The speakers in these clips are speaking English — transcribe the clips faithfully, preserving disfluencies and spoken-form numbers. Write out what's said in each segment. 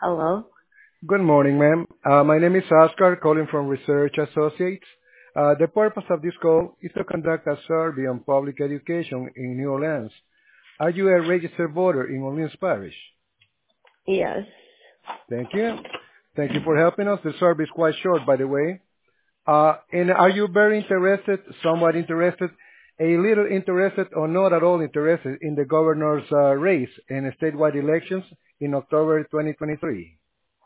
Hello? Good morning, ma'am. Uh, my name is Oscar, calling from Research Associates. Uh, the purpose of this call is to conduct a survey on public education in New Orleans. Are you a registered voter in Orleans Parish? Yes. Thank you. Thank you for helping us. The survey is quite short, by the way. Uh, and are you very interested, somewhat interested, a little interested, or not at all interested in the governor's uh, race in statewide elections in October twenty twenty-three?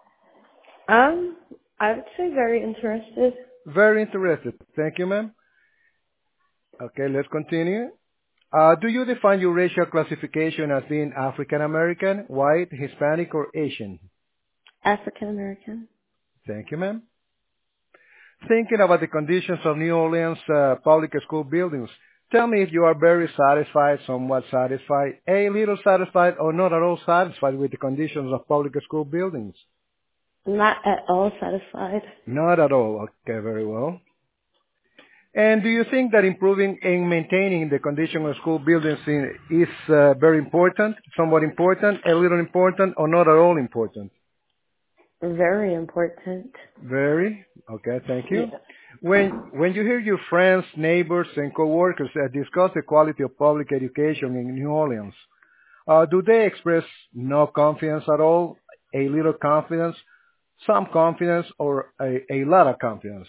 Um, I would say very interested. Very interested. Thank you, ma'am. Okay, let's continue. Uh, do you define your racial classification as being African American, white, Hispanic, or Asian? African American. Thank you, ma'am. Thinking about the conditions of New Orleans uh, public school buildings, tell me if you are very satisfied, somewhat satisfied, a little satisfied, or not at all satisfied with the conditions of public school buildings. Not at all satisfied. Not at all. Okay, very well. And do you think that improving and maintaining the condition of school buildings in, is uh, very important, somewhat important, a little important, or not at all important? Very important. Very. Okay, thank Yeah. you. When when you hear your friends, neighbors, and coworkers uh, discuss the quality of public education in New Orleans, uh, do they express no confidence at all, a little confidence, some confidence, or a, a lot of confidence?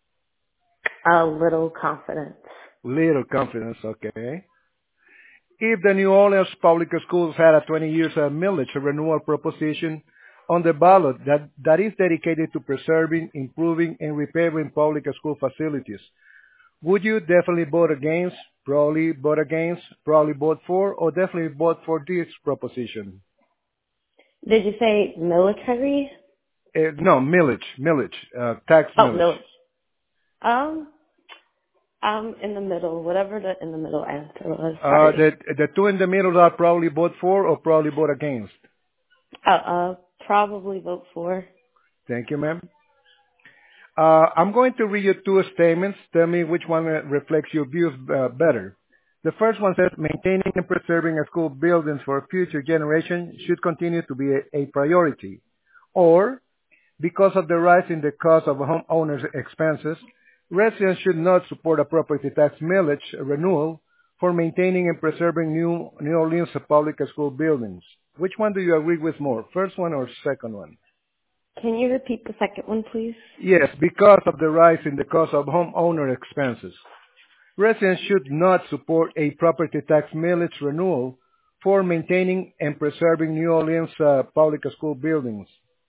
A little confidence. Little confidence, okay. If the New Orleans public schools had a twenty years uh, millage renewal proposition on the ballot that, that is dedicated to preserving, improving, and repairing public school facilities, would you definitely vote against, probably vote against, probably vote for, or definitely vote for this proposition? Did you say military? Uh, no, millage, millage, uh, tax Oh, millage. military. Um, I'm in the middle. Whatever the in the middle answer was. Uh, Sorry. the, the two in the middle are probably vote for or probably vote against. Uh, uh, probably vote for. Thank you, ma'am. Uh, I'm going to read you two statements. Tell me which one uh, reflects your views uh, better. The first one says, maintaining and preserving school buildings for future generations should continue to be a, a priority. Or, because of the rise in the cost of homeowners' expenses, residents should not support a property tax millage renewal for maintaining and preserving new New Orleans public school buildings. Which one do you agree with more, first one or second one? Can you repeat the second one, please? Yes, because of the rise in the cost of homeowner expenses. Residents should not support a property tax millage renewal for maintaining and preserving New Orleans uh, public school buildings.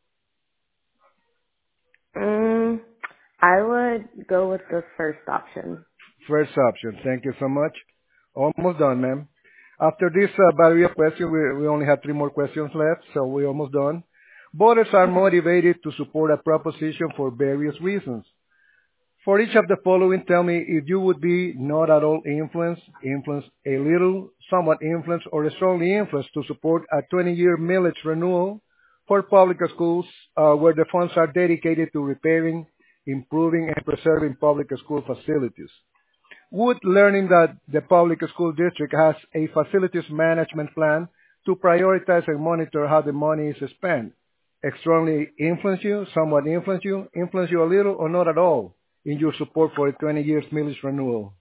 Um, I would go with the first option. First option. Thank you so much. Almost done, ma'am. After this uh, battery of questions, we, we only have three more questions left, so we're almost done. Voters are motivated to support a proposition for various reasons. For each of the following, tell me if you would be not at all influenced, influenced a little, somewhat influenced, or strongly influenced to support a twenty-year millage renewal for public schools uh, where the funds are dedicated to repairing, improving, and preserving public school facilities. Would learning that the public school district has a facilities management plan to prioritize and monitor how the money is spent strongly influence you, somewhat influence you, influence you a little, or not at all in your support for a twenty years millage renewal?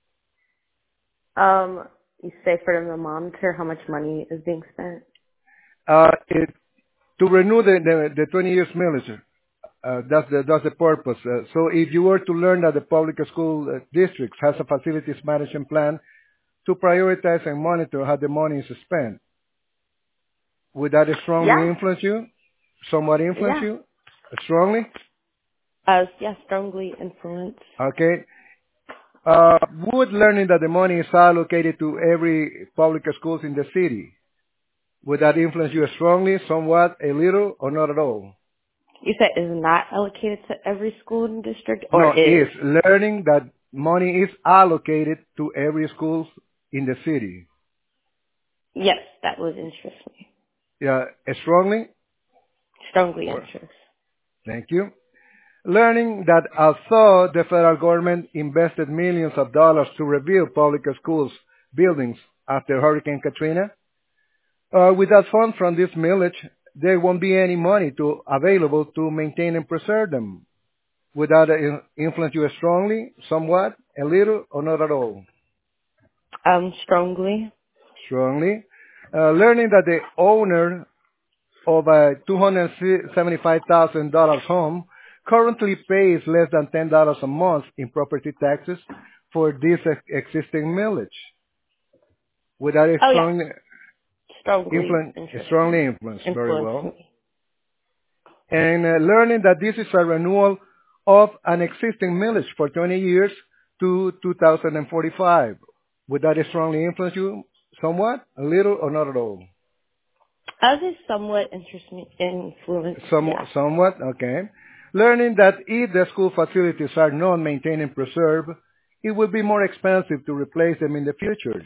Um, you say for them to monitor how much money is being spent? Uh, it, to renew the, the, the twenty years millage, uh, that's the, that's the purpose. Uh, so if you were to learn that the public school uh, districts has a facilities management plan to prioritize and monitor how the money is spent, would that strongly Yeah. influence you? Somewhat influence Yeah. you? Strongly? Uh, yeah, strongly influenced. Okay. Uh, would learning that the money is allocated to every public schools in the city, would that influence you strongly, somewhat, a little, or not at all? You said is not allocated to every school in the district, or No, is? is learning that money is allocated to every schools in the city. Yes, that would interest me. Yeah, strongly? Strongly Or, interest. thank you. Learning that although the federal government invested millions of dollars to rebuild public schools buildings after Hurricane Katrina, uh, without funds from this millage, there won't be any money to available to maintain and preserve them. Would that in- influence you strongly, somewhat, a little, or not at all? Um, strongly. Strongly. Uh, learning that the owner of a two hundred seventy-five thousand dollars home currently pays less than ten dollars a month in property taxes for this ex- existing millage. Would that Oh yeah, strongly strongly influence, interest me. strongly influence? Very Influence well. me. And uh, learning that this is a renewal of an existing millage for twenty years to two thousand forty-five. Would that strongly influence you somewhat, a little, or not at all? As a somewhat interest me, influence, Some, yeah. somewhat, okay. Learning that if the school facilities are not maintained and preserved, it will be more expensive to replace them in the future.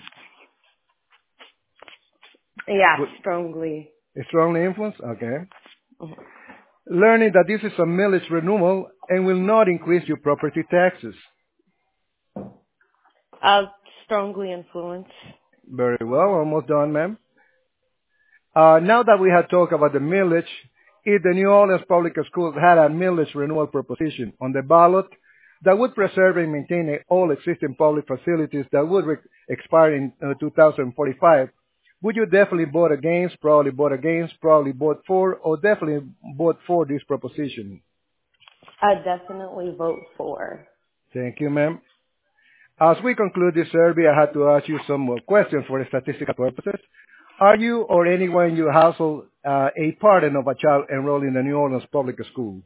Yeah, Would strongly. strongly influence? Okay. Mhm. Learning that this is a millage renewal and will not increase your property taxes. Uh, strongly influence. Very well, almost done, ma'am. Uh, now that we have talked about the millage, if the New Orleans Public Schools had a millage renewal proposition on the ballot that would preserve and maintain all existing public facilities that would re- expire in uh, two thousand forty-five, would you definitely vote against, probably vote against, probably vote for, or definitely vote for this proposition? I definitely vote for. Thank you, ma'am. As we conclude this survey, I had to ask you some more questions for statistical purposes. Are you or anyone in your household uh, a parent of a child enrolled in the New Orleans Public School?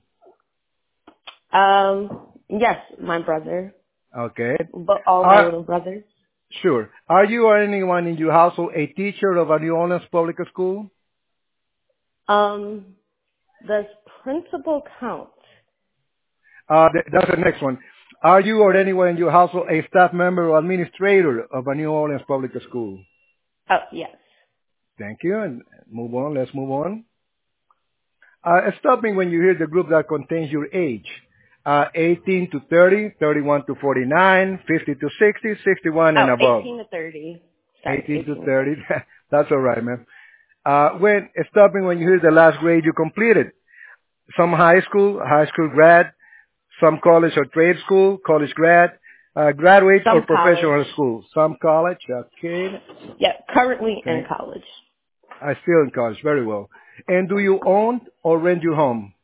Um, yes, my brother, Okay. but all my Are, little brothers. sure. Are you or anyone in your household a teacher of a New Orleans Public School? Um, does principal count? Uh, th- that's the next one. Are you or anyone in your household a staff member or administrator of a New Orleans Public School? Oh, yes. Thank you. And move on. Let's move on. Uh, stop me when you hear the group that contains your age. Uh, eighteen to thirty, thirty-one to forty-nine, fifty to sixty, sixty-one Oh, and above. eighteen to thirty. Sorry, eighteen to eighteen to thirty. thirty. That's all right, man. Uh, when, stop me when you hear the last grade you completed. Some high school, high school grad, some college or trade school, college grad, uh, graduate or Some college. professional school. Some college, okay. Yeah, currently in Thank, college. I still in college, very well. And do you own or rent your home?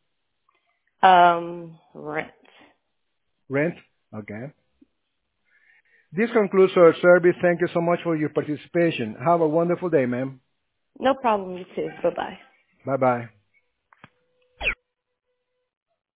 Um, rent. Rent? Okay. This concludes our service. Thank you so much for your participation. Have a wonderful day, ma'am. No problem, you too. Bye-bye. Bye-bye.